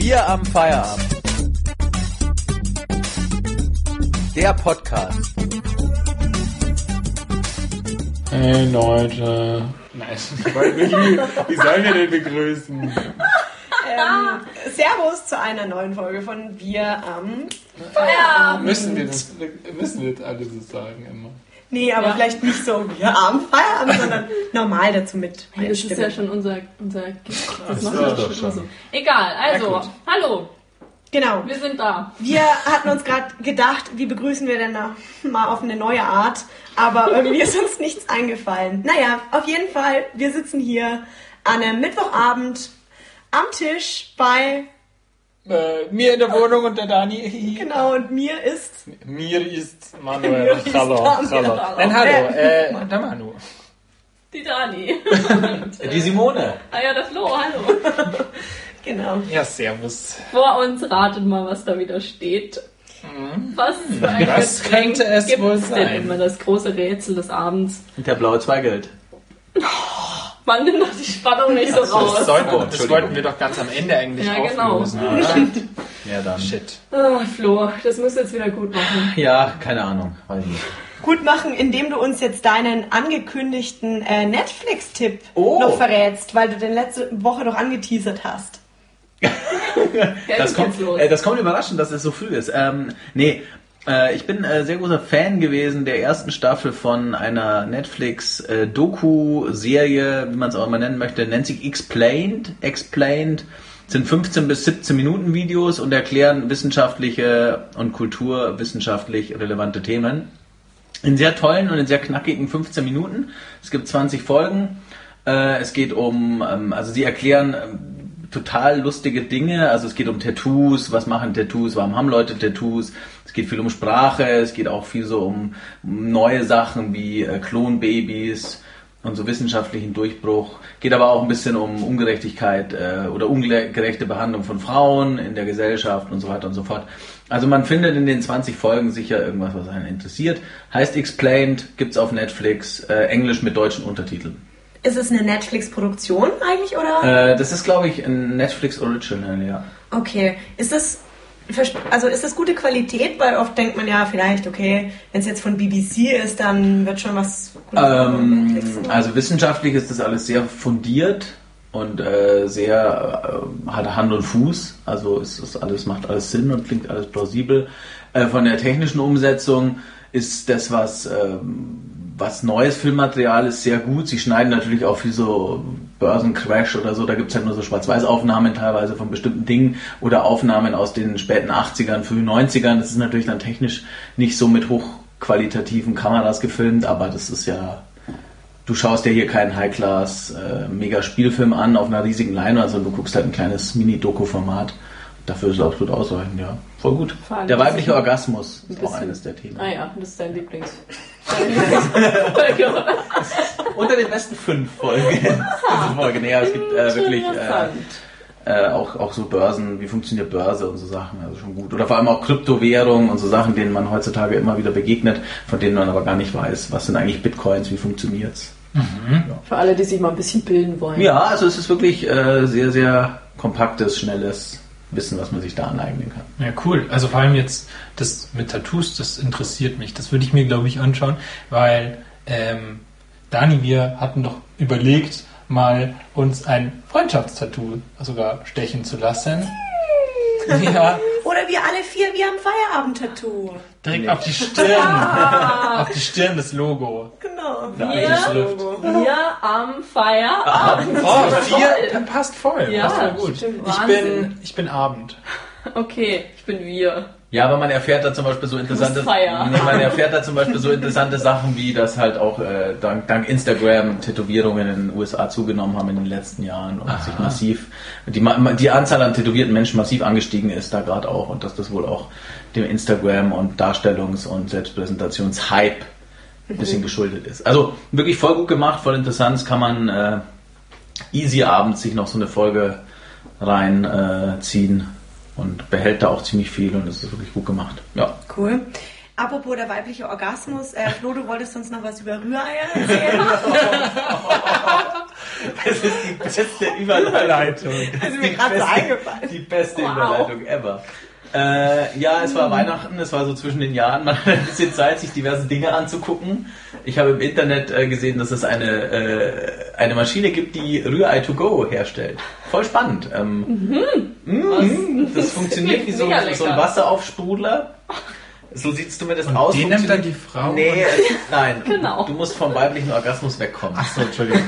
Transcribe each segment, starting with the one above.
Wir am Feierabend. Der Podcast. Hey Leute. Nein, wie sollen wir denn begrüßen? Servus zu einer neuen Folge von Wir am Feierabend. Müssen wir das alle so sagen immer? Nee, aber vielleicht nicht so Wir am Feierabend, sondern normal dazu mit. Hey, das ist ja schon unser Gift. Das machen wir wir doch schon schon. so. Egal, also, Ja, hallo, Genau. wir sind da. Wir hatten uns gerade gedacht, wie begrüßen wir denn da mal auf eine neue Art, aber irgendwie ist uns nichts eingefallen. Naja, auf jeden Fall, wir sitzen hier an einem Mittwochabend am Tisch bei... Mir in der Wohnung und der Dani. Genau, und mir ist... Mir ist Manuel. Mir ist Hallo. Daniel. Nein, hallo, der Manu. Die Dani. Die Simone. Ah ja, der Flo, hallo. Genau. Ja, servus. Vor uns ratet mal, was da wieder steht. Was für ein Was Getränk könnte es gibt's wohl denn sein? immer das große Rätsel des Abends? Der blaue Zweigeld. Man nimmt doch die Spannung nicht so raus. Das wollten wir doch ganz am Ende eigentlich Ja, genau. auflösen, oder? Ja, dann. Shit. Ah, Flo, das musst du jetzt wieder gut machen. Ja, keine Ahnung. Weiß ich nicht. Gut machen, indem du uns jetzt deinen angekündigten Netflix-Tipp Oh. noch verrätst, weil du den letzte Woche noch angeteasert hast. Das kommt überraschend, dass es so früh ist. Ich bin sehr großer Fan gewesen der ersten Staffel von einer Netflix-Doku-Serie, wie man es auch immer nennen möchte, nennt sich Explained. Explained sind 15 bis 17 Minuten Videos und erklären wissenschaftliche und kulturwissenschaftlich relevante Themen. In sehr tollen und in sehr knackigen 15 Minuten. Es gibt 20 Folgen. Es geht also sie erklären total lustige Dinge. Also es geht um Tattoos, was machen Tattoos, warum haben Leute Tattoos. Es geht viel um Sprache, es geht auch viel so um neue Sachen wie Klonbabys und so wissenschaftlichen Durchbruch. Geht aber auch ein bisschen um Ungerechtigkeit oder ungerechte Behandlung von Frauen in der Gesellschaft und so weiter und so fort. Also man findet in den 20 Folgen sicher irgendwas, was einen interessiert. Heißt Explained, gibt's auf Netflix, Englisch mit deutschen Untertiteln. Ist es eine Netflix-Produktion eigentlich, oder? Das ist, glaube ich, ein Netflix Original, ja. Okay. Ist das gute Qualität? Weil oft denkt man ja vielleicht, okay, wenn es jetzt von BBC ist, dann wird schon was Gutes von Netflix sein. Also wissenschaftlich ist das alles sehr fundiert und sehr hat Hand und Fuß. Also macht alles Sinn und klingt alles plausibel. Von der technischen Umsetzung ist das was neues Filmmaterial ist, sehr gut. Sie schneiden natürlich auch viel so Börsencrash oder so. Da gibt es halt nur so Schwarz-Weiß-Aufnahmen teilweise von bestimmten Dingen oder Aufnahmen aus den späten 80ern, frühen 90ern. Das ist natürlich dann technisch nicht so mit hochqualitativen Kameras gefilmt, aber das ist ja... Du schaust dir hier keinen High-Class Mega-Spielfilm an auf einer riesigen Leinwand, sondern du guckst halt ein kleines Mini-Doku-Format. Dafür ist es absolut ausreichend, ja. Voll gut. Der weibliche Orgasmus ist auch eines der Themen. Ah ja, das ist dein Lieblings. Unter den besten 5 Folgen. Ja, es gibt wirklich auch so Börsen, wie funktioniert Börse und so Sachen, also schon gut. Oder vor allem auch Kryptowährungen und so Sachen, denen man heutzutage immer wieder begegnet, von denen man aber gar nicht weiß, was sind eigentlich Bitcoins, wie funktioniert's. Mhm. Ja. Für alle, die sich mal ein bisschen bilden wollen. Ja, also es ist wirklich sehr, sehr kompaktes, schnelles Wissen, was man sich da aneignen kann. Ja, cool. Also vor allem jetzt das mit Tattoos, das interessiert mich. Das würde ich mir, glaube ich, anschauen, weil Dani, wir hatten doch überlegt, mal uns ein Freundschaftstattoo sogar stechen zu lassen. Ja. Oder wir alle 4, wir haben Feierabend-Tattoo. Direkt auf die Stirn. Auf die Stirn das Logo. Genau. Wir am Feierabend. Oh, 4 passt voll. Ja, passt voll gut. Stimmt, Ich bin Abend. Okay, ich bin wir. Ja, aber man erfährt da zum Beispiel so interessante Sachen, wie das halt auch dank Instagram Tätowierungen in den USA zugenommen haben in den letzten Jahren und sich massiv die Anzahl an tätowierten Menschen massiv angestiegen ist da gerade auch und dass das wohl auch dem Instagram und Darstellungs- und Selbstpräsentationshype ein bisschen geschuldet ist. Also wirklich voll gut gemacht, voll interessant. Das kann man easy abends sich noch so eine Folge reinziehen. Und behält da auch ziemlich viel und es ist wirklich gut gemacht. Ja. Cool. Apropos der weibliche Orgasmus, Flo, du wolltest uns noch was über Rühreier erzählen? Das ist die beste Überleitung. Das ist mir gerade so eingefallen. Die beste Wow. Überleitung ever. Ja, es war Weihnachten, es war so zwischen den Jahren, man hat ein bisschen Zeit, sich diverse Dinge anzugucken. Ich habe im Internet gesehen, dass es eine Maschine gibt, die Rührei to go herstellt. Voll spannend. Das funktioniert wie so Mega ein lecker. Wasseraufsprudler. So sieht es zumindest aus. Den nimmt dann die Frau. Nee, nein. Genau. Du musst vom weiblichen Orgasmus wegkommen. Achso, Entschuldigung.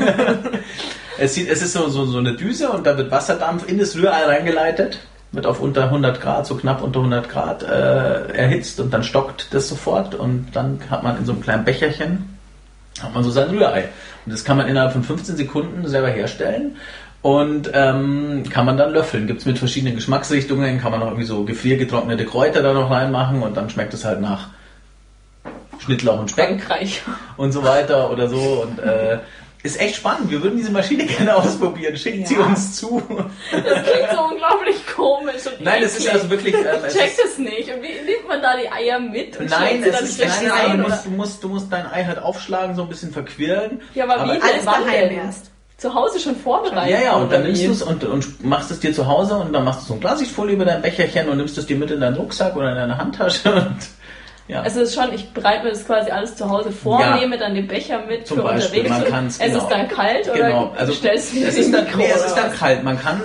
Es ist so eine Düse und da wird Wasserdampf in das Rührei reingeleitet. Wird auf unter 100 Grad, so knapp unter 100 Grad erhitzt und dann stockt das sofort und dann hat man in so einem kleinen Becherchen hat man so sein Rührei. Und das kann man innerhalb von 15 Sekunden selber herstellen und kann man dann löffeln. Gibt es mit verschiedenen Geschmacksrichtungen, kann man noch irgendwie so gefriergetrocknete Kräuter da noch reinmachen und dann schmeckt es halt nach Schnittlauch und Speck Frankreich. und so weiter oder so und ist echt spannend. Wir würden diese Maschine gerne ausprobieren. Schickt sie uns zu. Das klingt so unglaublich komisch. Und Nein, es ist eklig. also wirklich... Ich check das nicht. Und wie nimmt man da die Eier mit? Und Nein, schlägt sie es dann ist schlecht nein, rein? du Oder? musst dein Ei halt aufschlagen, so ein bisschen verquirlen. Ja, aber wie Alles denn? Wann daheim denn? erst. Zu Hause schon vorbereitet? Ja, und dann oder nimmst wie? du es und machst es dir zu Hause und dann machst du so ein Klarsichtfolie über dein Becherchen und nimmst es dir mit in deinen Rucksack oder in deine Handtasche und ja. Also es ist schon, ich bereite mir das quasi alles zu Hause vor, Ja. nehme dann den Becher mit Zum für Beispiel, unterwegs. man kann's, Es genau. ist dann kalt oder Genau, also stellst du es in ist die dann, Mikro nee, es oder ist dann was? kalt.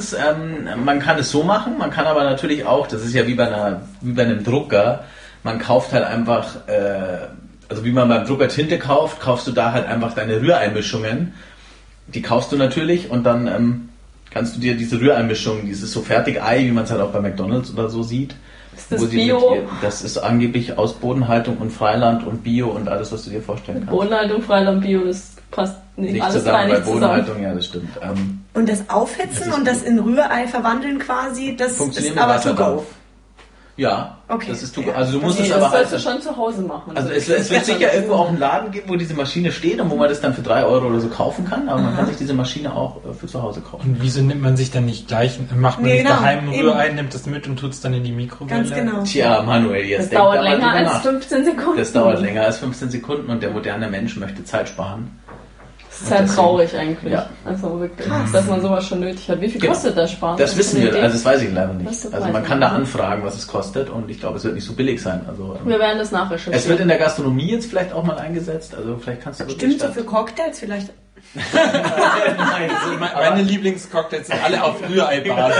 Man kann es so machen, man kann aber natürlich auch, das ist ja wie bei einem Drucker, man kauft halt einfach, also wie man beim Drucker Tinte kauft, kaufst du da halt einfach deine Rühreinmischungen. Die kaufst du natürlich und dann kannst du dir diese Rühreinmischung, dieses so Fertig-Ei, wie man es halt auch bei McDonald's oder so sieht. Ist das wo sie Bio? Das ist angeblich aus Bodenhaltung und Freiland und Bio und alles, was du dir vorstellen kannst. Bodenhaltung, Freiland, Bio, das passt nicht, Nicht alles zusammen, rein, bei nicht zusammen. Bodenhaltung, ja, das stimmt. Und das Aufhitzen und das in Rührei verwandeln quasi, das Funktioniert ist mit aber to Wasserdampf. go. Ja, Okay. das ist to Ja. go. Also du musst Nee, es das aber halt... sollst du schon zu Hause machen. Also es wird sicher irgendwo auch einen Laden geben, wo diese Maschine steht und wo man das dann für 3 Euro oder so kaufen kann, aber man kann sich diese Maschine auch für zu Hause kaufen. Und wieso nimmt man sich dann nicht gleich, macht man Nee, nicht genau, daheim ein eben. Rührei, nimmt das mit und tut es dann in die Mikrowelle? Ganz genau. Tja, Manuel, jetzt Das denk dauert da mal länger drüber als nach. 15 Sekunden. Das dauert länger als 15 Sekunden und der moderne Mensch möchte Zeit sparen. Das ist halt deswegen- traurig eigentlich. Ja. Also wirklich, dass man sowas schon nötig hat. Wie viel Genau. kostet das Sparen? Das wissen wir, also das weiß ich leider nicht. Das Also weiß man ich kann da nicht. anfragen, was es kostet und ich glaube, es wird nicht so billig sein. Also Wir werden das nachrecherchieren. es wird in der Gastronomie jetzt vielleicht auch mal eingesetzt, also vielleicht kannst du Stimmt so statt- für Cocktails vielleicht. Nein, Meine Lieblingscocktails sind alle auf Rührei-Basis.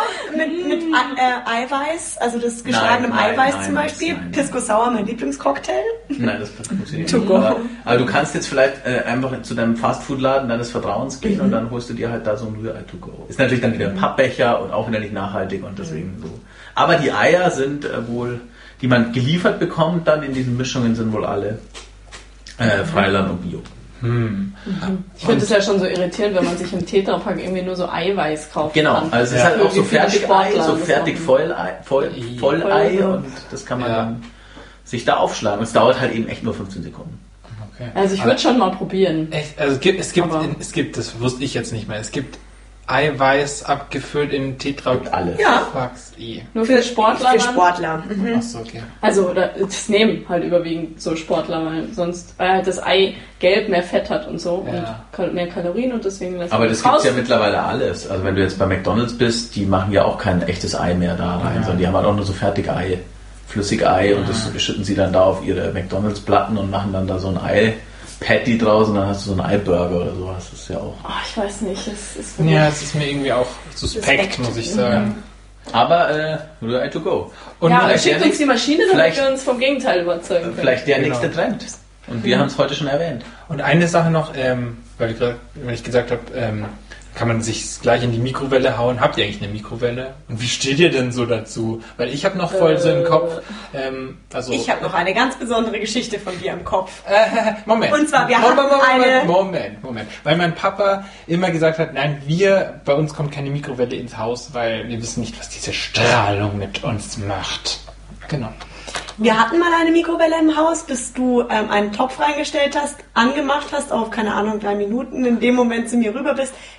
Mit Eiweiß, also das geschlagenem Nein, Eiweiß nein, zum Beispiel. nein. Pisco Sour, mein Lieblingscocktail. Nein, das funktioniert To nicht. go. Aber du kannst jetzt vielleicht einfach zu deinem Fastfood-Laden deines Vertrauens gehen und dann holst du dir halt da so ein Rührei to go. Ist natürlich dann wieder ein Pappbecher und auch wieder nicht nachhaltig und deswegen so. Aber die Eier sind wohl, die man geliefert bekommt dann in diesen Mischungen, sind wohl alle Freiland und Bio. Ich finde es ja schon so irritierend, wenn man sich im Tetrapack irgendwie nur so Eiweiß kauft. Genau, also es ist halt auch so Fertig-Ei, so fertig Vollei Voll- und das kann man Ja. dann sich da aufschlagen. Und es dauert halt eben echt nur 15 Sekunden. Okay. Also ich würde schon mal probieren. Echt, also es gibt, das wusste ich jetzt nicht mehr, es gibt Eiweiß abgefüllt in Tetra. Gibt alles. Ja. Packs. Nur für Sportler. Für dann? Sportler. Achso, okay. Also, oder das nehmen halt überwiegend so Sportler, weil halt das Ei gelb mehr Fett hat und so Ja. und mehr Kalorien und deswegen lässt Aber man das raus. gibt's ja mittlerweile alles. Also wenn du jetzt bei McDonald's bist, die machen ja auch kein echtes Ei mehr da rein, Ja. sondern die haben halt auch nur so Fertigei, Flüssigei und das schütten sie dann da auf ihre McDonald's-Platten und machen dann da so ein Ei-Patty draus und dann hast du so einen Ei-Burger oder sowas. Das ist ja auch... Oh, ich weiß nicht, es ist für Ja, mich- es ist mir irgendwie auch suspekt, Suspekt. muss ich sagen. Aber Rührei to go. Und ja, aber vielleicht schickt der uns die Maschine, damit vielleicht- wir uns vom Gegenteil überzeugen können. Vielleicht der Genau. nächste Trend. Und wir haben es heute schon erwähnt. Und eine Sache noch, weil ich gesagt habe, kann man sich gleich in die Mikrowelle hauen. Habt ihr eigentlich eine Mikrowelle? Und wie steht ihr denn so dazu? Weil ich habe noch voll so im Kopf, also... Ich habe noch eine ganz besondere Geschichte von dir im Kopf. Moment. Und zwar, wir hatten eine- Moment. Weil mein Papa immer gesagt hat, nein, bei uns kommt keine Mikrowelle ins Haus, weil wir wissen nicht, was diese Strahlung mit uns macht. Genau. Wir hatten mal eine Mikrowelle im Haus, bis du einen Topf reingestellt hast, angemacht hast, auf, keine Ahnung, 3 Minuten, in dem Moment zu mir rüber bist.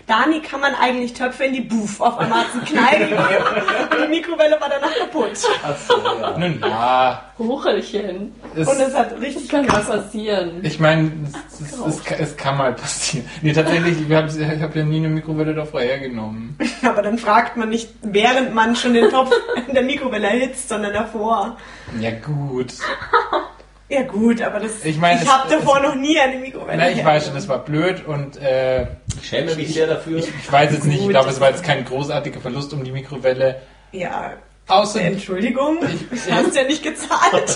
Dani, kann man eigentlich Töpfe in die Buff? Auf einmal hat es einen Knall gegeben und die Mikrowelle war danach kaputt. Ach so, ja. Nun ja. Hochelchen. Und es hat richtig Kann krass was passieren. Ich meine, es kann mal passieren. Nee, tatsächlich, ich hab ja nie eine Mikrowelle da vorher genommen. Aber dann fragt man nicht, während man schon den Topf in der Mikrowelle erhitzt, sondern davor. Ja gut. Ja gut, aber das. Ich meine, habe davor noch nie eine Mikrowelle. Na, ich weiß schon, das war blöd und Ich schäme mich sehr dafür. ich weiß jetzt nicht, ich Gut. glaube, es war jetzt kein großartiger Verlust um die Mikrowelle. Ja. Außer Entschuldigung, du hast ja nicht gezahlt.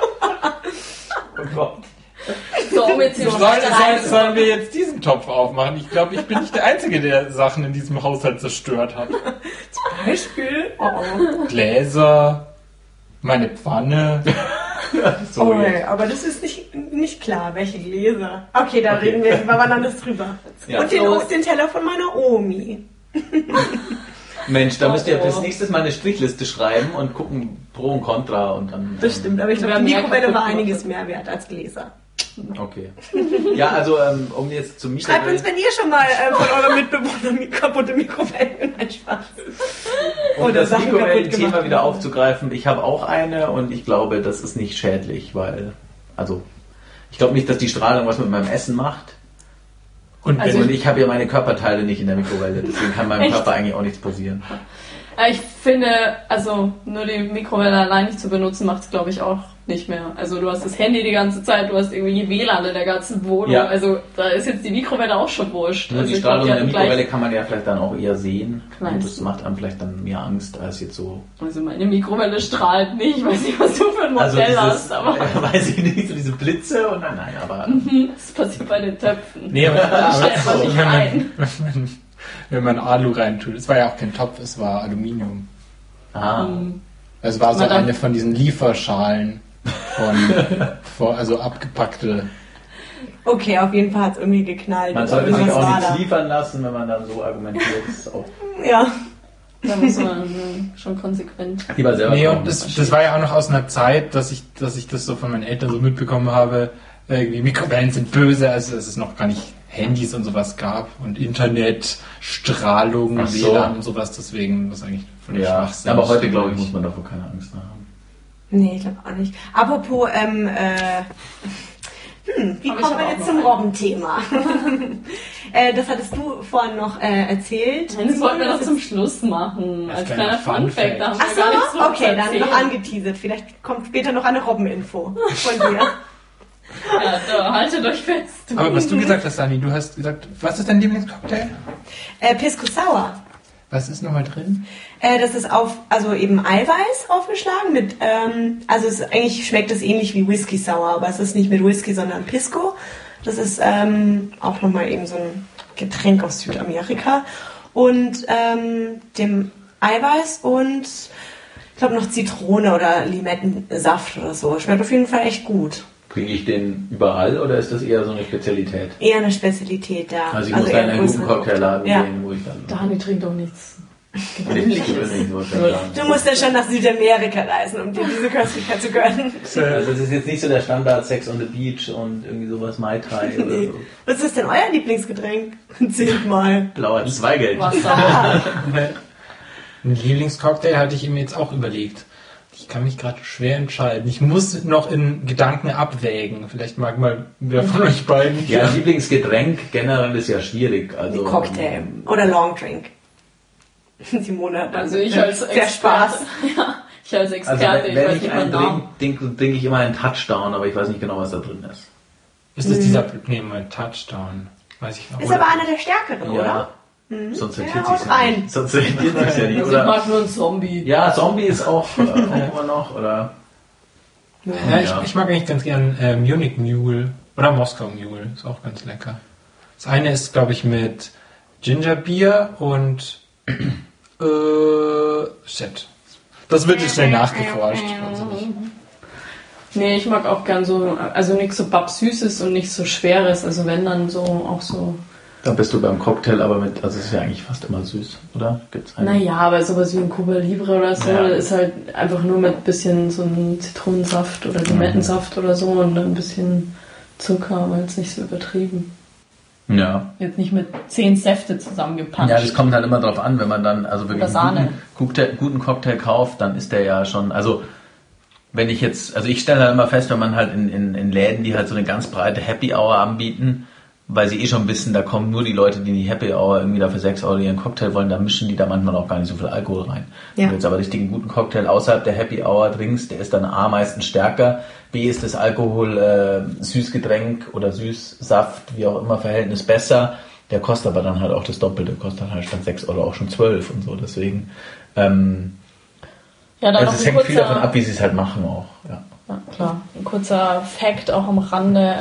Oh Gott. So, um jetzt hier sollen wir jetzt diesen Topf aufmachen? Ich glaube, ich bin nicht der Einzige, der Sachen in diesem Haushalt zerstört hat. Zum Beispiel. Oh. Gläser, meine Pfanne. So, Oh, jetzt. aber das ist nicht klar, welche Gläser. Okay, da reden wir mal wann anders drüber. Ja. Und den Teller von meiner Omi. Mensch, da müsst ihr bis nächstes Mal eine Strichliste schreiben und gucken Pro und Contra und dann. Das stimmt, aber ich glaube, Wir die haben mehr Mikrowelle war kaputt einiges gemacht. mehr wert als Gläser. Okay. Ja, also um jetzt zum Schreibt uns, Mikrowellen. wenn ihr schon mal von euren Mitbewohnern kaputte Mikrowellen nein, Spaß. Um Oder das Sachen kaputt Mikrowellen-Thema gemacht wieder haben. aufzugreifen, ich habe auch eine und ich glaube, das ist nicht schädlich, weil, also, ich glaube nicht, dass die Strahlung was mit meinem Essen macht. Und Also wenn Und ich habe ja meine Körperteile nicht in der Mikrowelle, deswegen kann meinem Echt? Körper eigentlich auch nichts passieren. Ich finde, also nur die Mikrowelle allein nicht zu benutzen, macht es glaube ich auch nicht mehr. Also du hast das Handy die ganze Zeit, du hast irgendwie WLAN in der ganzen Wohnung. Ja. Also da ist jetzt die Mikrowelle auch schon wurscht. Nur Also die ich glaub, Strahlung in der hatten gleich- Mikrowelle kann man ja vielleicht dann auch eher sehen. Meinst Und das du? macht einem vielleicht dann mehr Angst als jetzt so. Also meine Mikrowelle strahlt nicht. Ich weiß nicht, was du für ein Also Modell dieses, hast, aber weiß ich nicht, so diese Blitze und nein, aber das passiert bei den Töpfen. Nee, aber stellt man nicht ein. wenn man Alu reintut, es war ja auch kein Topf, es war Aluminium. Es war so Man darf- eine von diesen Lieferschalen also abgepackte. Okay, auf jeden Fall hat es irgendwie geknallt. man sollte Was sich auch war nichts da? liefern lassen, wenn man dann so argumentiert. Das ist auch Ja. Da muss man schon konsequent. lieber selber Nee, kochen. und das war ja auch noch aus einer Zeit, dass ich das so von meinen Eltern so mitbekommen habe, irgendwie Mikrowellen sind böse, also dass es noch gar nicht Handys und sowas gab und Internet, Strahlung, Ach so. WLAN und sowas, deswegen das eigentlich von der Ja, Schwachsinn. aber heute, glaube ich, muss man davor keine Angst haben. Nee, ich glaube auch nicht. Apropos, wie Aber ich kommen hab wir auch jetzt noch zum einen. Robbenthema? Das hattest du vorhin noch erzählt. Das wollten wir doch zum Schluss machen. Als Als kleiner kleiner Funfact, da haben wir Ach gar nichts so, drüber okay, dann erzählt. noch angeteasert. Vielleicht kommt später noch eine Robbeninfo von dir. Ja, da, haltet euch fest. Aber was du gesagt hast, Dani, du hast gesagt, was ist dein Lieblingscocktail? Pisco Sour. Was ist nochmal drin? Das ist also eben Eiweiß aufgeschlagen mit, also eigentlich schmeckt es ähnlich wie Whisky Sour, aber es ist nicht mit Whisky, sondern Pisco. Das ist auch nochmal eben so ein Getränk aus Südamerika. Und dem Eiweiß und ich glaube noch Zitrone oder Limettensaft oder so. Schmeckt auf jeden Fall echt gut. Kriege ich den überall oder ist das eher so eine Spezialität? Eher eine Spezialität, ja. Also ich muss da eher in einen größere guten Cocktailladen Ja. gehen, wo ich dann... Dani trinkt doch nichts. Ich gewöhnlich, so schon sagen. Du musst ja schon nach Südamerika reisen, um dir diese Köstlichkeit zu gönnen. Also es ist jetzt nicht so der Standard Sex on the Beach und irgendwie sowas Mai Tai oder Nee. so. Was ist denn euer Lieblingsgetränk? Erzählt mal. Blauer Zweigeld. Wasser. Ein Lieblingscocktail hatte ich ihm jetzt auch überlegt. Ich kann mich gerade schwer entscheiden. Ich muss noch in Gedanken abwägen. Vielleicht mag mal wer von euch beiden. Ja, Lieblingsgetränk generell ist ja schwierig. Also, Cocktail oder Longdrink. Simone hat Also ich als sehr Experte. Spaß. Ja, ich als Also Experte, ich wenn weiß ich nicht einen meinen Namen. trinke ich immer einen Touchdown, aber ich weiß nicht genau, was da drin ist. Ist das dieser mein Touchdown? Weiß ich auch. Ist aber einer der stärkeren, Ja, oder? sonst Ja, rentiert haut sich's rein. nicht. Sonst rentiert sich's ja nicht, Also ich oder? mag nur einen Zombie. Ja, Zombie ist auch immer noch, oder? Ja, Ja. ich mag eigentlich ganz gern Munich Mule oder Moskau Mule. Ist auch ganz lecker. Das eine ist, glaube ich, mit Gingerbier und shit. Das wird jetzt schnell nachgeforscht. Also nicht. Nee, ich mag auch gern so, also nichts so Babsüßes und nichts so Schweres. Also wenn dann so, auch so. Da bist du beim Cocktail, aber mit, also es ist ja eigentlich fast immer süß, oder? Gibt's einen? Naja, aber sowas wie ein Cuba Libre oder so, Ja. das ist halt einfach nur mit ein bisschen so einem Zitronensaft oder Limettensaft oder so und dann ein bisschen Zucker, aber jetzt nicht so übertrieben. Ja. Jetzt nicht mit 10 Säfte zusammengepanscht. Ja, das kommt halt immer drauf an, wenn man dann also wirklich Oder Sahne. einen guten Cocktail kauft, dann ist der ja schon, also wenn ich jetzt, also ich stelle halt immer fest, wenn man halt in Läden, die halt so eine ganz breite Happy Hour anbieten, weil sie schon wissen, da kommen nur die Leute, die in die Happy Hour irgendwie da für 6 Euro ihren Cocktail wollen, da mischen die da manchmal auch gar nicht so viel Alkohol rein. Ja. Wenn du jetzt aber richtig einen guten Cocktail außerhalb der Happy Hour trinkst, der ist dann A, meistens stärker, B, ist das Alkohol Süßgetränk oder Süßsaft, wie auch immer, Verhältnis besser, der kostet aber dann halt auch das Doppelte, kostet dann halt statt 6 Euro auch schon 12 und so, deswegen Ja, dann also noch es ein hängt viel kurzer, davon ab, wie sie es halt machen auch. Ja. ja, klar. Ein kurzer Fact auch am Rande,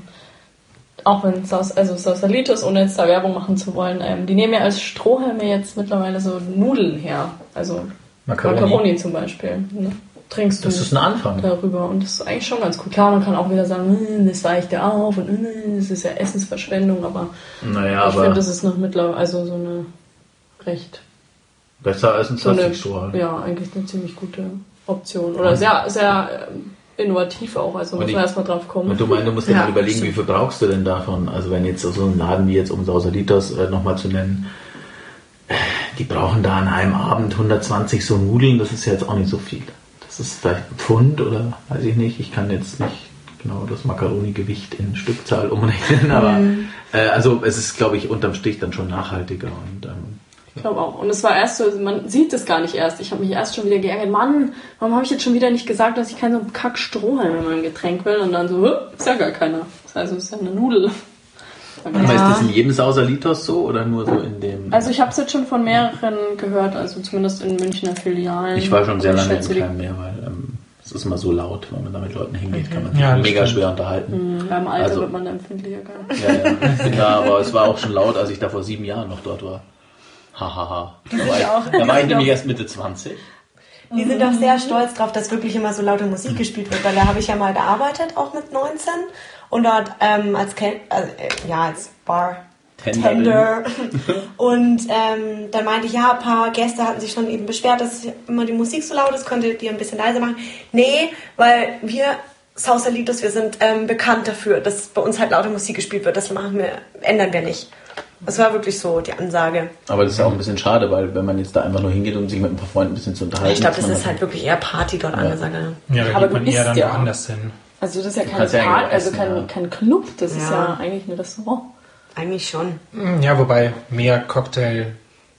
auch wenn Sausalitos, ohne jetzt da Werbung machen zu wollen, die nehmen ja als Strohhalme jetzt mittlerweile so Nudeln her. Also Macaroni zum Beispiel. Ne? Trinkst du Das ist ein Anfang. darüber und das ist eigentlich schon ganz cool. Klar, man kann auch wieder sagen, das weicht ja auf und das ist ja Essensverschwendung, aber Naja, ich finde, das ist noch mittlerweile also so eine recht besser als ein so eine, Plastikstrohhalm. ja, eigentlich eine ziemlich gute Option. Oder sehr, sehr innovativ auch, also muss man erstmal drauf kommen. Und du musst dir mal überlegen, wie viel brauchst du denn davon? Also wenn jetzt so ein Laden wie jetzt, um Sausalitos nochmal zu nennen, die brauchen da an einem Abend 120 so Nudeln, das ist ja jetzt auch nicht so viel. Das ist vielleicht ein Pfund oder weiß ich nicht, ich kann jetzt nicht genau das Macaroni-Gewicht in Stückzahl umrechnen, aber also es ist, glaube ich, unterm Strich dann schon nachhaltiger und ich glaube auch. Und es war erst so, man sieht es gar nicht erst. Ich habe mich erst schon wieder geärgert. Mann, warum habe ich jetzt schon wieder nicht gesagt, dass ich keinen so einen Kack-Strohhalm in meinem Getränk will? Und dann so, ist ja gar keiner. Also ist ja eine Nudel. Aber ist das in jedem Sausalitos so oder nur so in dem... Also ich habe es jetzt schon von mehreren gehört, also zumindest in Münchner Filialen. Ich war schon sehr lange in schätze, keinem mehr, weil es ist immer so laut, wenn man da mit Leuten hingeht, kann man sich Ja, das mega stimmt. schwer unterhalten. Beim Alter Also- wird man da empfindlicher, gell? Ja, aber es war auch schon laut, als ich da vor 7 Jahren noch dort war. Hahaha. Da war ich nämlich erst Mitte 20. Die sind auch sehr stolz drauf, dass wirklich immer so laute Musik gespielt wird, weil da habe ich ja mal gearbeitet, auch mit 19 und dort als Bartender und dann meinte ich, ja, ein paar Gäste hatten sich schon eben beschwert, dass immer die Musik so laut ist, könntet ihr ein bisschen leiser machen? Nee, weil wir Sausalitos, wir sind bekannt dafür, dass bei uns halt laute Musik gespielt wird, das ändern wir nicht. Das war wirklich so die Ansage. Aber das ist ja auch ein bisschen schade, weil wenn man jetzt da einfach nur hingeht, um sich mit ein paar Freunden ein bisschen zu unterhalten... Ich glaube, das man ist halt wirklich eher Party dort angesagt. Ja, da Aber geht man du eher isst dann ja. woanders hin. Also das ist ja kein kannst ja Park, eigentlich also essen, kein Club, das ist Ja. ja eigentlich ein Restaurant. Eigentlich schon. Ja, wobei mehr Cocktailbar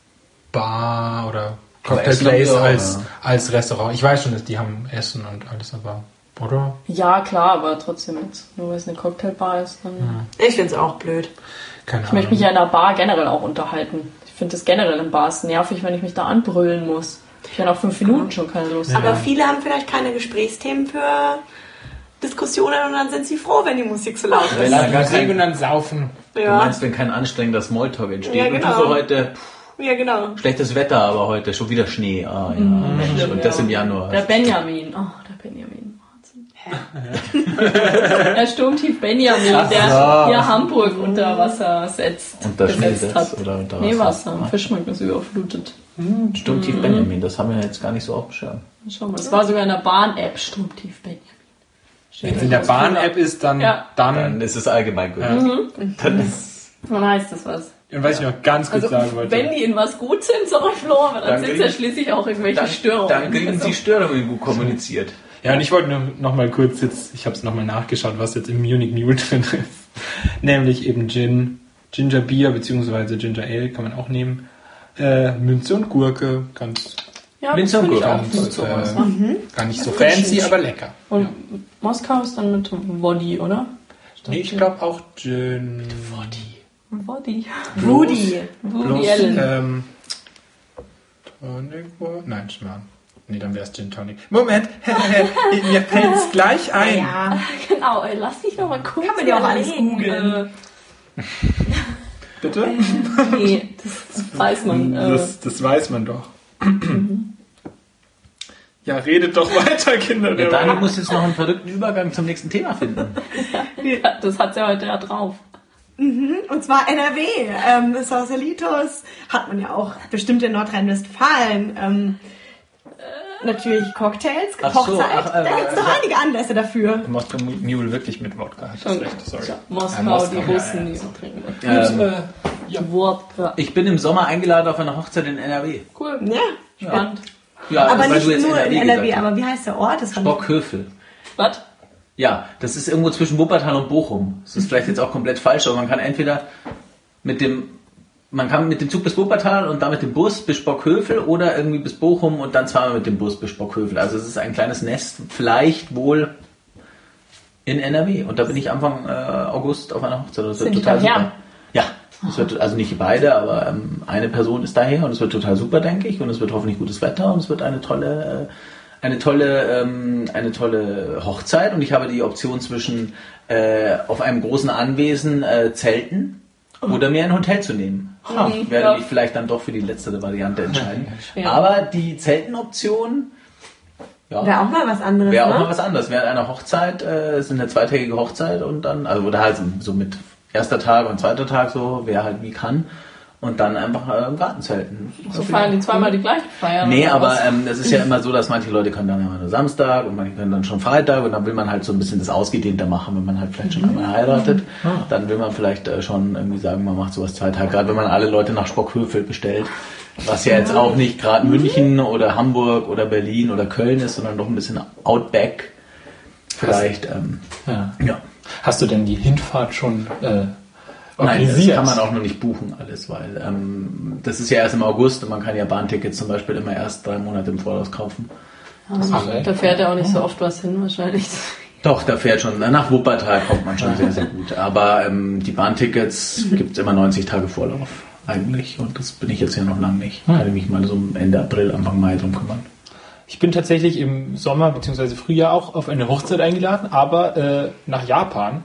oder Essen Cocktailplace haben wir auch, als Restaurant. Ich weiß schon, dass die haben Essen und alles, aber... Oder? Ja, klar, aber trotzdem jetzt, nur weil es eine Cocktailbar ist, dann... Ich finde es auch blöd. Keine Ich möchte mich ja in einer Bar generell auch unterhalten. Ich finde das generell in Bars nervig, wenn ich mich da anbrüllen muss. Ich habe nach 5 Minuten schon keine Lust. Aber viele haben vielleicht keine Gesprächsthemen für Diskussionen und dann sind sie froh, wenn die Musik so laut ist. Ja, gar Musik kein, und dann saufen. du Ja, meinst, wenn kein anstrengender Smalltalk entsteht. Ja, Und genau. du so heute, ja genau. schlechtes Wetter, aber heute schon wieder Schnee. Ah ja, Mensch. Und das im Januar. Der Benjamin. Oh, der Benjamin. Wahnsinn. Der Sturmtief Benjamin, der hier Hamburg unter Wasser setzt. Unter Schnee gesetzt setzt oder unter Nee, Wasser. Wasser. Fischmarkt ist überflutet. Sturmtief Benjamin, das haben wir jetzt gar nicht so auf dem Schirm. Schau mal, das war sogar in der Bahn-App, Sturmtief Benjamin. Wenn es in der Bahn-App ist, dann... Ja. Dann ist es allgemein gut. Dann ist Dann heißt das was. Und was ich noch ganz kurz Also, sagen wollte. wenn die in was gut sind, sorry Flo, aber dann Dann sind es ja kriegen- schließlich auch irgendwelche Störungen. dann kriegen sie Störungen gut kommuniziert. Ja, und ich wollte nur noch mal kurz jetzt, ich habe es nochmal nachgeschaut, was jetzt im Munich Mule drin ist. Nämlich eben Gin, Ginger Beer bzw. Ginger Ale kann man auch nehmen. Minze und Gurke, ganz, Ja, Minze das und finde ich Gurke. auch gut ganz sowas. Ne? gar nicht so fancy, aber lecker. Und Moskau ist dann mit Woddy, oder? Nee, ich glaube auch Gin. Woddy. Woody. Woody Allen. Tonic Water? Nein, Schmarrn. Nee, dann wäre es Gin Tonic. Moment, mir fällt es gleich ein. Ja, Genau, ey, lass dich noch mal kurz Kann man ja auch alles überlegen. googeln. Bitte? Nee, das weiß man. Das weiß man doch. Ja, redet doch weiter, Kinder. Der Daniel muss jetzt noch einen verrückten Übergang zum nächsten Thema finden. Das hat sie heute ja drauf. und zwar NRW. Sausalitos hat man ja auch bestimmt in Nordrhein-Westfalen. natürlich Cocktails, Ach so, Hochzeit. Da gibt es noch einige Anlässe dafür. Moskau Mule wirklich mit Wodka. Hast Schon. recht, sorry. Moskau, die Russen, die so trinken. Wodka. Ich bin im Sommer eingeladen auf einer Hochzeit in NRW. Cool. Ja. Spannend. Ja, Aber weil nicht du jetzt nur in NRW NRW, gesagt aber wie heißt der Ort? Das hast. fand ich- Spockhövel. Was? Ja, das ist irgendwo zwischen Wuppertal und Bochum. Das ist vielleicht jetzt auch komplett falsch, aber man kann entweder mit dem Zug bis Wuppertal und dann mit dem Bus bis Spockhövel oder irgendwie bis Bochum und dann zweimal mit dem Bus bis Spockhövel. Also es ist ein kleines Nest, vielleicht wohl in NRW. Und da bin ich Anfang August auf einer Hochzeit. Das wird Sind die total daher? super. Ja, es wird, also nicht beide, aber eine Person ist daher und es wird total super, denke ich. Und es wird hoffentlich gutes Wetter und es wird eine tolle Hochzeit. Und ich habe die Option zwischen auf einem großen Anwesen zelten oder mir ein Hotel zu nehmen. Ich werde mich vielleicht dann doch für die letztere Variante entscheiden. Ja. Aber die Zeltenoption Wäre auch mal was anderes, wäre auch ne? mal was anderes. Während einer Hochzeit, es ist eine zweitägige Hochzeit und dann, also oder halt so mit erster Tag und zweiter Tag so, wer halt wie kann. Und dann einfach im Garten zelten. So feiern die zweimal die gleiche Feier. Nee, oder aber was? es ist ja immer so, dass manche Leute können dann immer nur Samstag und manche können dann schon Freitag und dann will man halt so ein bisschen das Ausgedehnte machen, wenn man halt vielleicht schon einmal heiratet. Dann will man vielleicht schon irgendwie sagen, man macht sowas 2 Tage, gerade wenn man alle Leute nach Spockhövel bestellt, was ja jetzt auch nicht gerade München oder Hamburg oder Berlin oder Köln ist, sondern doch ein bisschen Outback. Vielleicht, ja. Hast du denn die Hinfahrt schon Nein, das organisiert? kann man auch noch nicht buchen alles, weil das ist ja erst im August und man kann ja Bahntickets zum Beispiel immer erst 3 Monate im Voraus kaufen. Da fährt ja auch nicht so oft was hin wahrscheinlich. Doch, da fährt schon, nach Wuppertal kommt man schon sehr, sehr gut. Aber die Bahntickets gibt es immer 90 Tage Vorlauf eigentlich und das bin ich jetzt ja noch lange nicht. Da werde ich mich mal so Ende April, Anfang Mai drum kümmern. Ich bin tatsächlich im Sommer bzw. Frühjahr auch auf eine Hochzeit eingeladen, aber nach Japan.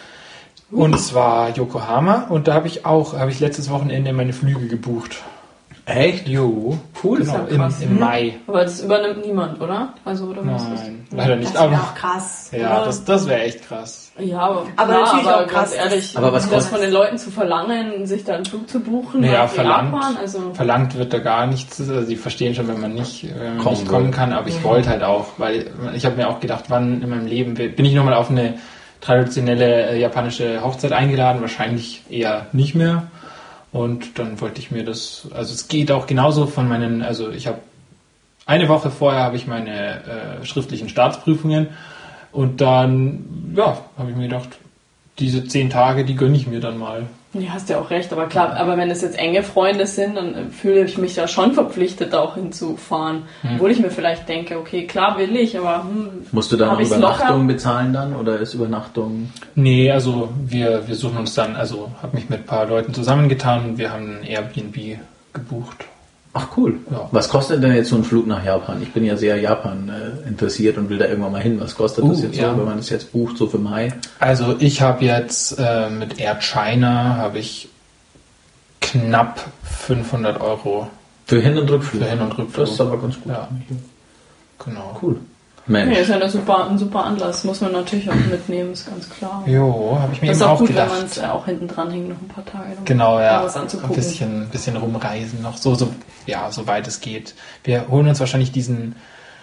Und zwar Yokohama. Und da habe ich letztes Wochenende meine Flüge gebucht. Echt? Jo, cool. Das ist Genau, ja krass. im Mai. Aber das übernimmt niemand, oder? Also, oder was ist Nein, leider nicht. Das wäre Aber auch krass. ja, oder? das wäre echt krass. Ja, aber natürlich auch ganz krass, ehrlich, aber was das kostet- von den Leuten zu verlangen, sich da einen Flug zu buchen Naja, nach Japan, also verlangt wird da gar nichts. Also die verstehen schon, wenn man nicht Kommen kommen will. kann. Aber ich wollte halt auch, weil ich habe mir auch gedacht, wann in meinem Leben bin ich nochmal auf eine traditionelle japanische Hochzeit eingeladen? Wahrscheinlich eher nicht mehr. Und dann wollte ich mir das, also es geht auch genauso von meinen, also ich habe eine Woche vorher habe ich meine schriftlichen Staatsprüfungen und dann, ja, habe ich mir gedacht, diese 10 Tage, die gönne ich mir dann mal. ja, hast ja auch recht, aber klar, aber wenn es jetzt enge Freunde sind, dann fühle ich mich da schon verpflichtet, da auch hinzufahren. Obwohl ich mir vielleicht denke, okay, klar will ich, aber Musst du dann hab auch ich's Übernachtung locker? bezahlen dann oder ist Übernachtung? Nee, also wir suchen uns dann, also habe mich mit ein paar Leuten zusammengetan und wir haben ein Airbnb gebucht. Ach cool. Ja. Was kostet denn jetzt so ein Flug nach Japan? Ich bin ja sehr Japan interessiert und will da irgendwann mal hin. Was kostet das jetzt ja. so, wenn man das jetzt bucht, so für Mai? Also ich habe jetzt mit Air China habe ich knapp 500 Euro Für Hin- und Rückflug? für Hin- und Rückflug. Das ist aber ganz gut. Ja, genau. Cool. nee, Mensch. ist ja ein super Anlass, muss man natürlich auch mitnehmen, ist ganz klar. Jo, habe ich mir Das ist eben auch auch gut, gedacht. wenn man es auch hinten dran hängt, noch ein paar Tage. Genau, ja. Was Ein anzugucken. bisschen rumreisen noch, so weit es geht. Wir holen uns wahrscheinlich diesen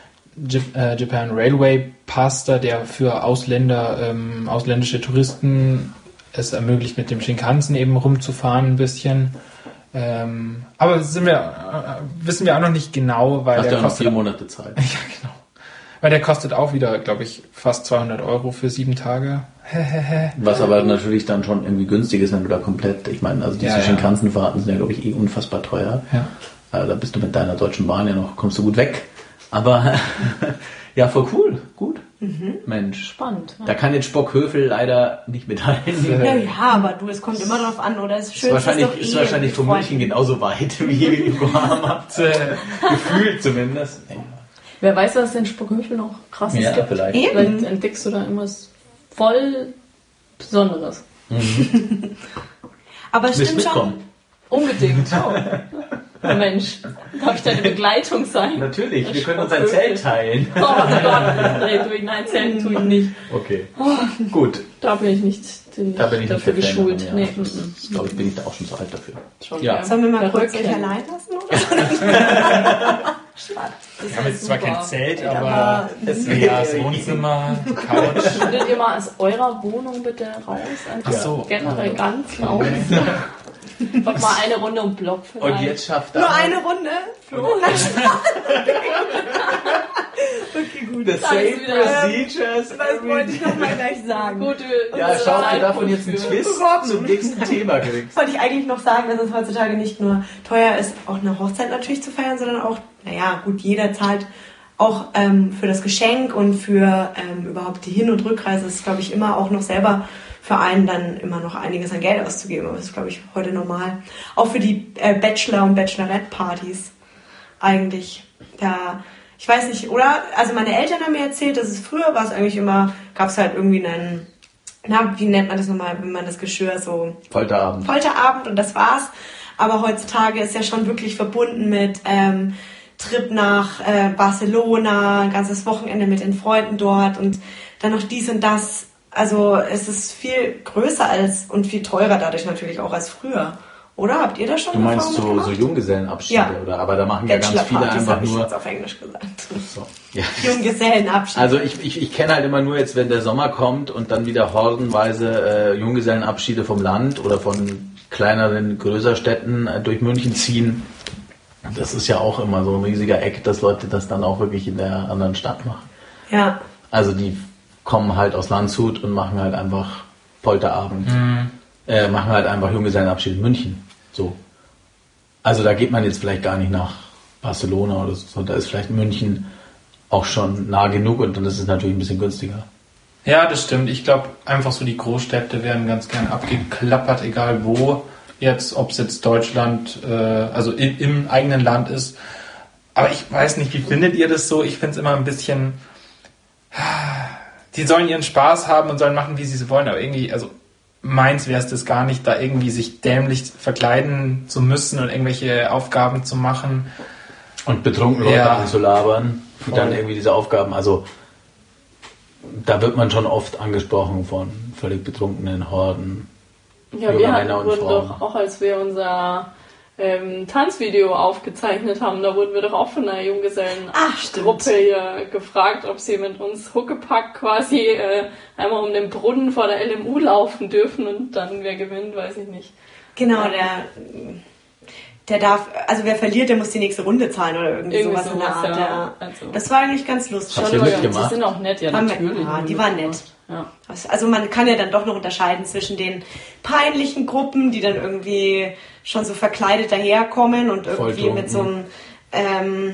Japan Railway Pass, da, der für ausländische Touristen es ermöglicht, mit dem Shinkansen eben rumzufahren ein bisschen. Aber wissen wir auch noch nicht genau, weil Hast der ja noch kostet 4 Monate Zeit. ja, genau. Weil der kostet auch wieder, glaube ich, fast 200 Euro für 7 Tage. Was aber natürlich dann schon irgendwie günstig ist, wenn du da komplett, ich meine, also diese Ja, ja. Shinkansen-Fahrten sind ja, glaube ich, unfassbar teuer. Ja. Da bist du mit deiner Deutschen Bahn ja noch, kommst du gut weg. Aber ja, voll cool, gut. Mensch. Spannend. Ja. Da kann jetzt Spockhövel leider nicht mit teilnehmen. Ja, ja, aber du, es kommt immer darauf an, oder? Es ist schön, Ist wahrscheinlich von München genauso weit wie Yokohama. Gefühlt zumindest. Wer weiß, was in Spockhövel noch krasses Ja, gibt. vielleicht. Vielleicht entdeckst du da irgendwas voll Besonderes. Aber es Willst stimmt schon. mitkommen? Unbedingt. Oh, Mensch, darf ich deine Begleitung sein? Natürlich, wir können uns ein Zelt teilen. Oh Gott, nein, zählen tue ich nicht. Okay, gut. Da bin ich nicht Da bin ich dafür nicht der Fan geschult. davon, Nee, ja. Ich glaube, bin ich da auch schon zu alt dafür. schon, Ja. Sollen wir mal kurz Verrückt, euch ja. allein lassen, oder? Wir haben jetzt zwar kein Zelt, aber es wäre ja das Wohnzimmer, die Couch. Würdet ihr mal aus eurer Wohnung bitte raus? Ach so. Generell ganz raus. Mach mal eine Runde um Block vielleicht. Und jetzt schafft Nur eine Runde? Okay, gut. The same procedures. Das wollte ich nochmal gleich sagen. Gut, Ja, schaut, wir davon jetzt einen Twist zum nächsten Thema kriegst. Wollte ich eigentlich noch sagen, dass es heutzutage nicht nur teuer ist, auch eine Hochzeit natürlich zu feiern, sondern auch, naja, gut, jeder zahlt auch für das Geschenk und für überhaupt die Hin- und Rückreise. Das ist, glaube ich, immer auch noch selber für einen dann immer noch einiges an Geld auszugeben. Aber das ist, glaube ich, heute normal. Auch für die Bachelor- und Bachelorette-Partys eigentlich. Ich weiß nicht, oder? Also meine Eltern haben mir erzählt, dass es früher war es eigentlich immer, gab es halt irgendwie einen, wie nennt man das nochmal, wenn man das Geschirr so... Folterabend. Folterabend und das war's. Aber heutzutage ist ja schon wirklich verbunden mit Trip nach Barcelona, ein ganzes Wochenende mit den Freunden dort und dann noch dies und das. Also es ist viel größer und viel teurer dadurch natürlich auch als früher. Oder? Habt ihr das schon Du meinst Erfahrung so gemacht? Junggesellenabschiede, Ja. oder? Aber da machen ja ganz viele Bachelorpartys einfach habe ich nur... jetzt auf Englisch gesagt. So. Ja. Junggesellenabschied. Also ich kenne halt immer nur jetzt, wenn der Sommer kommt und dann wieder hordenweise Junggesellenabschiede vom Land oder von kleineren, größeren Städten durch München ziehen. Das ist ja auch immer so ein riesiger Eck, dass Leute das dann auch wirklich in der anderen Stadt machen. Ja. Also die kommen halt aus Landshut und machen halt einfach Polterabend. Machen halt einfach Junggesellenabschied in München. So. Also da geht man jetzt vielleicht gar nicht nach Barcelona oder so. Da ist vielleicht München auch schon nah genug und dann ist es natürlich ein bisschen günstiger. Ja, das stimmt. Ich glaube, einfach so die Großstädte werden ganz gern abgeklappert, egal wo. Jetzt, ob es jetzt Deutschland, also im eigenen Land ist. Aber ich weiß nicht, wie findet ihr das so? Ich finde es immer ein bisschen... Die sollen ihren Spaß haben und sollen machen, wie sie es wollen. Aber irgendwie, also meins wäre es das gar nicht, da irgendwie sich dämlich verkleiden zu müssen und irgendwelche Aufgaben zu machen. Und betrunken Leute anzulabern, die dann irgendwie diese Aufgaben, also da wird man schon oft angesprochen von völlig betrunkenen Horden. Ja, wir wurden doch auch, als wir unser Tanzvideo aufgezeichnet haben, da wurden wir doch auch von einer Junggesellengruppe hier gefragt, ob sie mit uns Huckepack quasi einmal um den Brunnen vor der LMU laufen dürfen und dann wer gewinnt, weiß ich nicht. Genau, der darf, also wer verliert, der muss die nächste Runde zahlen oder irgendwie sowas in der Art. Ja. Also. Das war eigentlich ganz lustig. Habt ihr mitgemacht? Die sind auch nett, ja, natürlich. Ja, die waren nett. Ja. Also man kann ja dann doch noch unterscheiden zwischen den peinlichen Gruppen, die dann irgendwie schon so verkleidet daherkommen und irgendwie mit so einem,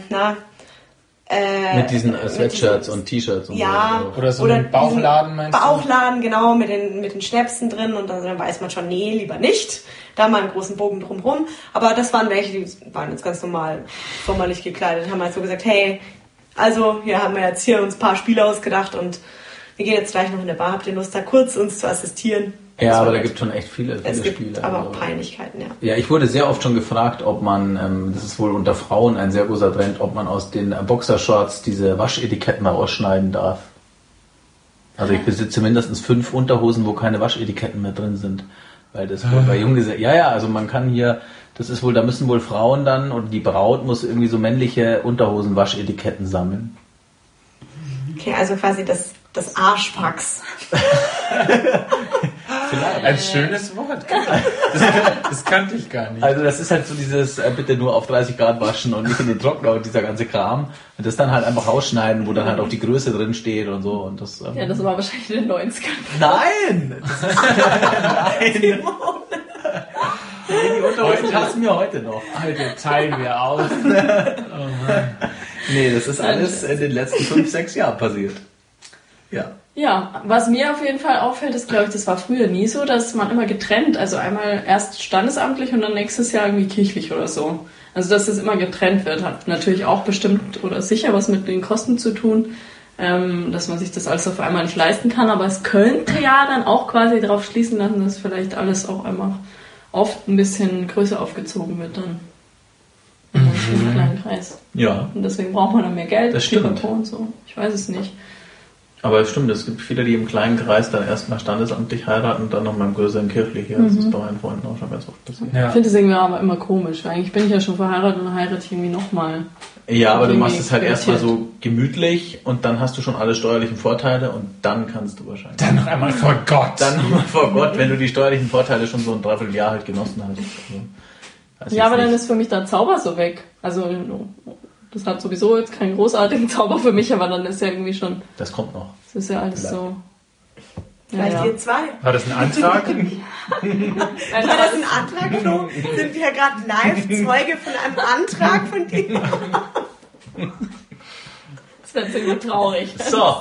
mit diesen Sweatshirts und T-Shirts und ja, so. Oder so einen Bauchladen, meinst du? Bauchladen, genau, mit den Schnäpsen drin und dann weiß man schon, nee, lieber nicht. Da mal einen großen Bogen drumherum. Aber das waren welche, die waren jetzt ganz normal sommerlich gekleidet. Haben halt so gesagt, hey, also hier haben wir jetzt hier uns ein paar Spiele ausgedacht und wir gehen jetzt gleich noch in der Bar. Habt ihr Lust, da kurz uns zu assistieren? Ja, aber da gibt es schon echt viele es gibt Spiele. aber auch also. Peinlichkeiten, ja. Ja, ich wurde sehr oft schon gefragt, ob man, das ist wohl unter Frauen ein sehr großer Trend, ob man aus den Boxershorts diese Waschetiketten mal ausschneiden darf. Also ich besitze mindestens 5 Unterhosen, wo keine Waschetiketten mehr drin sind. Weil das wohl bei Junggesellen, ja, also man kann hier, das ist wohl, da müssen wohl Frauen dann, oder die Braut muss irgendwie so männliche Unterhosen-Waschetiketten sammeln. Okay, also quasi das Arschfax. Vielleicht. Ein schönes Wort. Das kannte ich gar nicht. Also das ist halt so dieses, bitte nur auf 30 Grad waschen und nicht in den Trockner und dieser ganze Kram. Und das dann halt einfach rausschneiden, wo dann halt auch die Größe drin steht und so. Und das, Ja, das war wahrscheinlich in den 90ern. Nein! Nein! Die Unterhosen passen mir heute noch. Heute teilen wir aus. Oh Mann. Nee, das ist alles in den letzten 5, 6 Jahren passiert. Ja. Ja, was mir auf jeden Fall auffällt, ist, glaube ich, das war früher nie so, dass man immer getrennt, also einmal erst standesamtlich und dann nächstes Jahr irgendwie kirchlich oder so. Also dass das immer getrennt wird, hat natürlich auch bestimmt oder sicher was mit den Kosten zu tun, dass man sich das alles auf einmal nicht leisten kann, aber es könnte ja dann auch quasi darauf schließen lassen, dass vielleicht alles auch einfach oft ein bisschen größer aufgezogen wird dann. Im kleinen Kreis. Ja. Und deswegen braucht man dann mehr Geld. Das stimmt. Und so. Ich weiß es nicht. Aber es stimmt, es gibt viele, die im kleinen Kreis dann erstmal standesamtlich heiraten und dann noch mal im größeren kirchlich. Das ist bei meinen Freunden auch schon ganz oft passiert. Ich finde das irgendwie aber immer komisch, weil eigentlich bin ich ja schon verheiratet und heirate ich irgendwie nochmal. Ja, aber du irgendwie machst es halt erstmal irritiert. so gemütlich und dann hast du schon alle steuerlichen Vorteile und dann kannst du wahrscheinlich. Dann noch einmal vor Gott. Dann nochmal vor Gott, wenn du die steuerlichen Vorteile schon so ein Dreivierteljahr halt genossen hast. Also, weiß Ja, ich aber dann nicht. ist für mich der Zauber so weg. Also das hat sowieso jetzt keinen großartigen Zauber für mich, aber dann ist ja irgendwie schon, Das kommt noch. das ist ja alles so. Vielleicht ihr zwei. War das ein Antrag? War das ein Antrag, Flo? Sind wir gerade Live-Zeuge von einem Antrag von dir? Das wäre ziemlich traurig. So,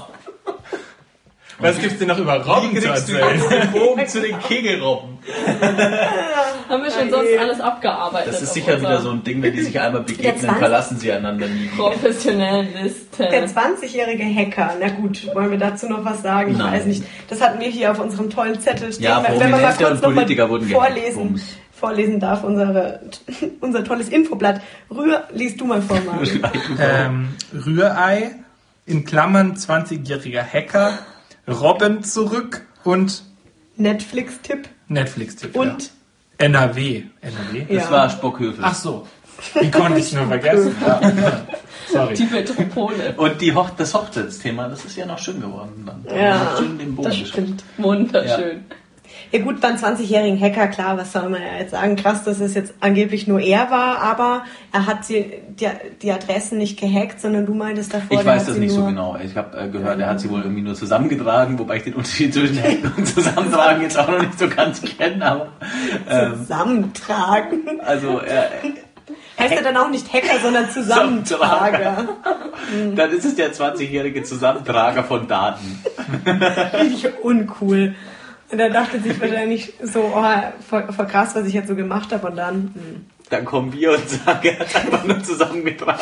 Was gibt's denn noch über Robben zu kriegst du erzählen? jetzt den Bogen zu den Kegelrobben. Haben wir schon sonst alles abgearbeitet. Das ist auf sicher unserer wieder so ein Ding, wenn die sich einmal begegnen, Jetzt was? verlassen sie einander nie. professionellen Liste. Der 20-jährige Hacker. Na gut, wollen wir dazu noch was sagen? Ich Nein. weiß nicht. Das hatten wir hier auf unserem tollen Zettel stehen. Ja, Wenn man mal Prominente kurz und noch mal Politiker wurden gehackt. Bums. vorlesen darf, unser tolles Infoblatt. Liest du mal vor, Marvin. Rührei, in Klammern 20-jähriger Hacker, Robben zurück und Netflix-Tipp Netflix-Tipp. und Ja. NRW. NRW? Ja. Das war Spockhövel. Ach so. Die konnte ich nur vergessen. Ja. Sorry. Die Metropole. Und das Hochzeitsthema, das ist ja noch schön geworden. Dann. Ja, Noch schön den Bogen Das geschafft. stimmt. Wunderschön. Ja gut, beim 20-jährigen Hacker, klar, was soll man ja jetzt sagen? Krass, dass es jetzt angeblich nur er war, aber er hat die Adressen nicht gehackt, sondern du meintest davor, Ich der weiß hat das sie nicht so nur- genau. Ich habe gehört, er hat sie wohl irgendwie nur zusammengetragen, wobei ich den Unterschied zwischen Hacken und Zusammentragen jetzt auch noch nicht so ganz kenne. Aber Zusammentragen. also Heißt er dann auch nicht Hacker, sondern Zusammentrager. dann ist es der 20-jährige Zusammentrager von Daten. Richtig uncool. Und er dachte sich wahrscheinlich so, oh, voll krass, was ich jetzt so gemacht habe. Und dann, Dann kommen wir und sagen, er hat einfach nur zusammengetragen.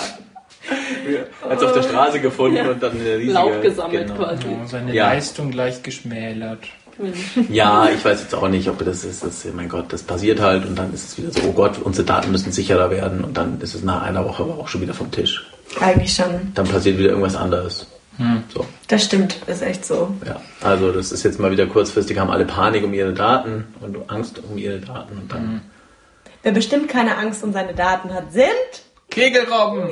Er hat es auf der Straße gefunden und dann eine riesige... Laub gesammelt genau. quasi. Seine Ja. Leistung gleich geschmälert. Ja, ich weiß jetzt auch nicht, ob das ist, mein Gott, das passiert halt und dann ist es wieder so, oh Gott, unsere Daten müssen sicherer werden und dann ist es nach einer Woche aber auch schon wieder vom Tisch. eigentlich schon. Dann passiert wieder irgendwas anderes. So, Das stimmt, ist echt so. ja. Also das ist jetzt mal wieder kurzfristig, haben alle Panik um ihre Daten und Angst um ihre Daten und dann... Wer bestimmt keine Angst um seine Daten hat, sind... Kegelrobben!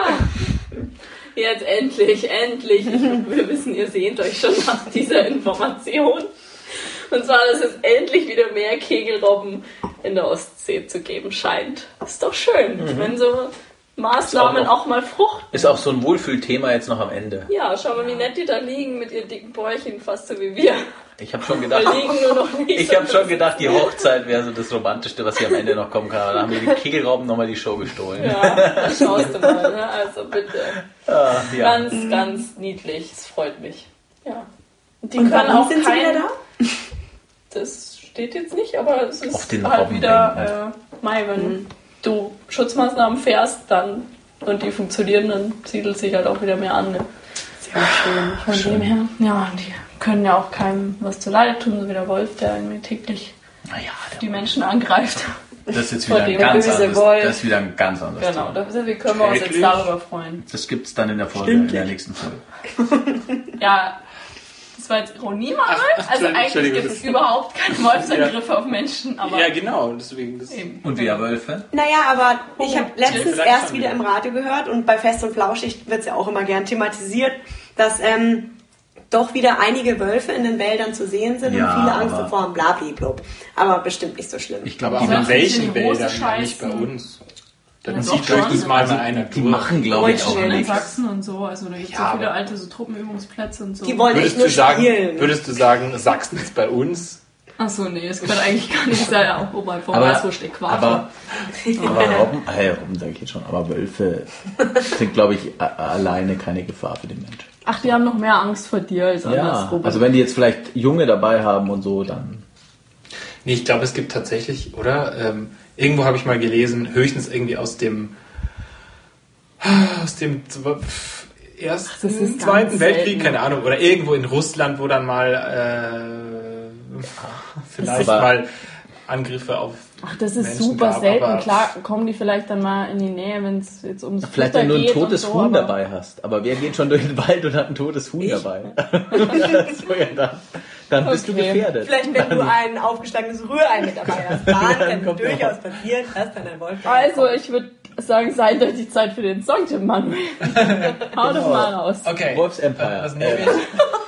Jetzt endlich. Wir wissen, ihr sehnt euch schon nach dieser Information. Und zwar, dass es endlich wieder mehr Kegelrobben in der Ostsee zu geben scheint. Ist doch schön, wenn so Maßnahmen Ist auch auch mal fruchten. Ist auch so ein Wohlfühlthema jetzt noch am Ende. Ja, schau mal, wie nett die da liegen mit ihren dicken Bäuchen, fast so wie wir. Ich habe schon Wir gedacht... liegen nur noch nicht. Ich habe schon gedacht, die Hochzeit wäre so das Romantischste, was hier am Ende noch kommen kann. Aber da haben wir die Kegelrauben nochmal die Show gestohlen. Ja, da schaust du mal, ne? Also bitte. Ah, ja. Ganz niedlich. Es freut mich. Ja. Und die Und können wann auch sind sie wieder da? Das steht jetzt nicht, aber es Auf ist den halt Robben wieder Mai, wenn du Schutzmaßnahmen fährst, dann und die funktionieren, dann siedelt sich halt auch wieder mehr an. Ne? Sehr schön. Von dem her, ja, die können ja auch keinem was zu Leide tun, so wie der Wolf, der irgendwie täglich Naja, die Menschen angreift. das ist jetzt Vor wieder ein dem ganz böse anderes, Wolf. das ist wieder ein ganz anderes Genau, Thema. wie können wir uns jetzt Täglich? darüber freuen? Das gibt's dann in der Folge, in der nächsten Folge. Ja, das war jetzt Ironie, Manuel. Also eigentlich Entschuldigung, gibt es überhaupt keine Wolfsangriffe auf Menschen, aber Ja, genau, deswegen. Das eben. Und Werwölfe? Naja, aber ich habe letztens vielleicht erst schon wieder im Radio gehört und bei Fest und Flauschig wird es ja auch immer gern thematisiert, dass doch wieder einige Wölfe in den Wäldern zu sehen sind Ja, und viele Angst aber- davor haben, blablablub. Aber bestimmt nicht so schlimm. Ich glaube, Aber die, auch in Sachen, die welchen in die Hose Wäldern, ja, nicht bei scheißen. uns. Dann Ja, sieht doch euch schon. das mal bei einer die durch. machen, glaube ich, auch Deutsche in nichts. Sachsen und so, also da gibt es Ja, so viele aber- alte so Truppenübungsplätze und so. Die wollen echt nur spielen. Würdest du sagen, Sachsen ist bei uns? Achso, nee, das kann eigentlich gar nicht sein, auch wobei vom Weißwurst Äquator. Aber Robben, Robben sage ich jetzt schon, aber Wölfe sind, glaube ich, alleine keine Gefahr für den Menschen. Ach, die haben noch mehr Angst vor dir als Ja, andersrum. also wenn die jetzt vielleicht Junge dabei haben und so, dann... Nee, ich glaube, es gibt tatsächlich, oder? Irgendwo habe ich mal gelesen, höchstens irgendwie aus dem ersten, das ist zweiten ganz Weltkrieg, selten. keine Ahnung, oder irgendwo in Russland, wo dann mal vielleicht Aber- mal Angriffe auf Ach, das ist Menschen super gab, selten. aber- Klar kommen die vielleicht dann mal in die Nähe, wenn es jetzt ums Vielleicht, Futter wenn du ein geht totes und so, Huhn aber- dabei hast. Aber wer geht schon durch den Wald und hat ein totes Huhn dabei? So, ja, dann bist du Okay. gefährdet. Vielleicht, wenn du ein aufgeschlagenes Rührei mit dabei hast. Dann kann durchaus passieren, dass dann ein Wolf Also, ich würde sagen, es ist eindeutig Zeit für den Songtipp, Manuel. Hau doch mal raus. Okay. Wolf's Empire. Was nehme ich?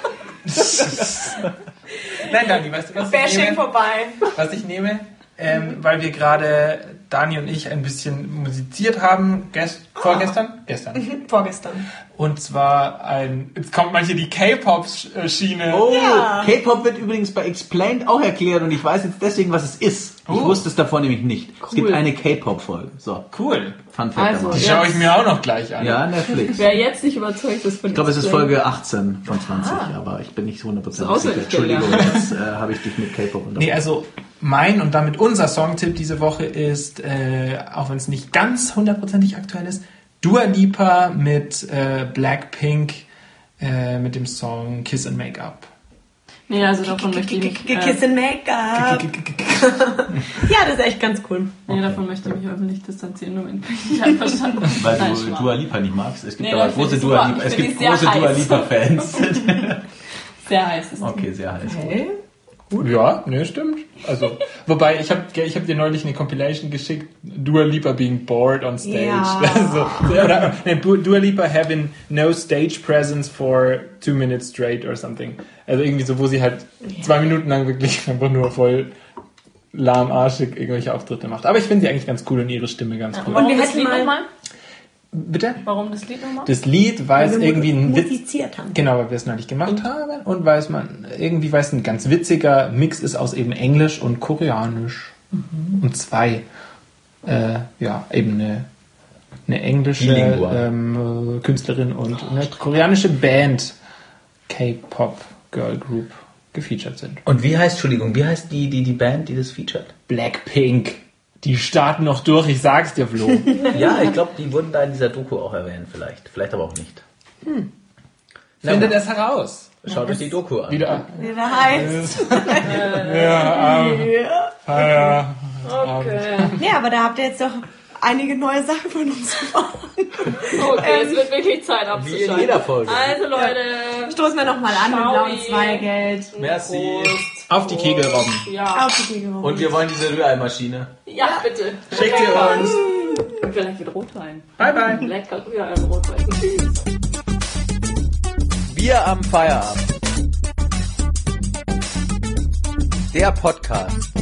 Nein, Dani, weißt du, was ich Bashing nehme? vorbei. Was ich nehme? Weil wir gerade, Dani und ich, ein bisschen musiziert haben. Vorgestern? Gestern. Vorgestern. Und zwar jetzt kommt mal hier die K-Pop-Schiene. Oh, Ja. K-Pop wird übrigens bei Explained auch erklärt und ich weiß jetzt deswegen, was es ist. Ich wusste es davor nämlich nicht. Es gibt eine K-Pop-Folge. So, Cool. Fun Fact. Also, dabei. Die schaue ich mir auch noch gleich an. Ja, Netflix. Wer jetzt nicht überzeugt ist von Ich glaube, es ist Explain. Folge 18 von 20, aber ich bin nicht 100% sicher. auswendig Entschuldigung, gelernt. jetzt habe ich dich mit K-Pop unterbrochen. Nee, also mein und damit unser Songtipp diese Woche ist, auch wenn es nicht ganz hundertprozentig aktuell ist, Dua Lipa mit Blackpink mit dem Song Kiss and Make Up. Nee, also davon möchte ich mich... Kiss and Make-up. Ja, das ist echt ganz cool. Nee, davon möchte ich mich öffentlich distanzieren, nur wenn ich nicht einverstanden bin. Weil Nein, du Schmarrn. Dua Lipa nicht magst. Es gibt Nee, aber das große finde ich Dua super. Lipa. Es Ich finde gibt die sehr große Dua heiß. Lipa-Fans. Sehr heiß ist es. Okay, sehr heiß. Okay. Ja, ne, stimmt. Also, wobei, ich hab dir neulich eine Compilation geschickt, Dua Lipa being bored on stage. Ja. Also, oder Dua Lipa having no stage presence for 2 minutes straight or something. Also irgendwie so, wo sie halt 2 Minuten lang wirklich einfach nur voll lahmarschig irgendwelche Auftritte macht. Aber ich finde sie eigentlich ganz cool und ihre Stimme ganz cool. Und wir Warum das hätten Lied mal- nochmal? Bitte? Warum das Lied nochmal? Das Lied, weil es wir irgendwie ein Witz... musiziert haben. Genau, weil wir es neulich gemacht haben und weil es weil es ein ganz witziger Mix ist aus eben Englisch und Koreanisch. Und zwei, eben eine englische Bilingual. Künstlerin und eine koreanische Band, K-Pop Girl Group, gefeatured sind. Und wie heißt die Band, die das featured? Blackpink. Die starten noch durch, ich sag's dir, Flo. Ja, ich glaube, die wurden da in dieser Doku auch erwähnt, vielleicht. Vielleicht aber auch nicht. Findet es heraus. Schaut euch die Doku an. Wieder. Wieder heiß. Okay. Ja, aber da habt ihr jetzt doch einige neue Sachen von uns erfahren. Okay, es wird wirklich Zeit Wie in abzuschalten. jeder Folge. Also Leute, Stoßen wir nochmal an mit blauen Ciao. Zweigeld. Merci. Auf die Kegelrobben. ja. Auf die Kegel. Und wir wollen diese Rührei-Maschine. Ja, bitte. Schickt ihr uns. Und vielleicht mit Rotwein. Bye, bye. Lecker Rührei im Rotwein. Tschüss. Wir am Feierabend. Der Podcast.